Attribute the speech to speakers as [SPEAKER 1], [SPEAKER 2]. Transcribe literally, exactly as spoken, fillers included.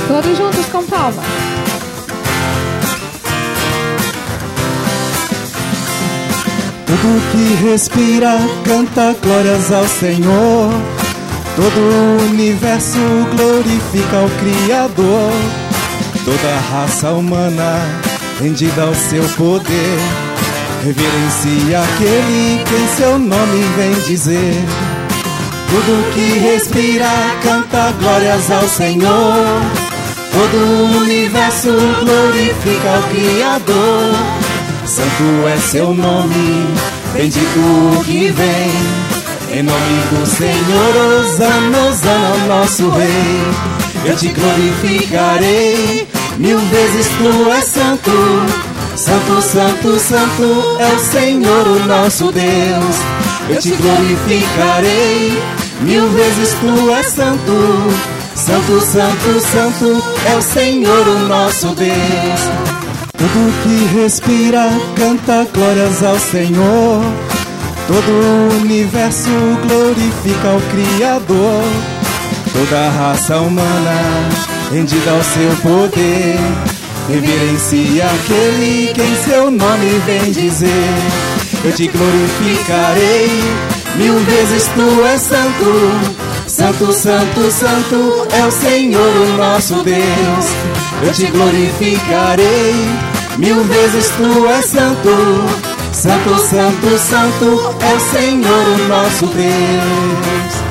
[SPEAKER 1] Todos juntos com palmas.
[SPEAKER 2] Tudo que respira canta glórias ao Senhor. Todo o universo glorifica o Criador. Toda a raça humana rendida ao seu poder reverencia aquele que em seu nome vem dizer. Tudo que respira canta glórias ao Senhor. Todo o universo glorifica o Criador. Santo é seu nome, bendito que vem. Em nome do Senhor, Hosana, Hosana ao nosso Rei. Eu te glorificarei, mil vezes tu és santo. Santo, santo, santo é o Senhor, o nosso Deus. Eu te glorificarei, mil vezes tu és santo. Santo, santo, santo é o Senhor, o nosso Deus. Tudo que respira canta glórias ao Senhor. Todo o universo glorifica o Criador. Toda a raça humana rendida ao seu poder reverencia aquele que em seu nome vem dizer. Eu te glorificarei, mil vezes tu és santo. Santo, santo, santo é o Senhor, o nosso Deus. Eu te glorificarei, mil vezes tu és santo. Santo, santo, santo é o Senhor, o nosso Deus.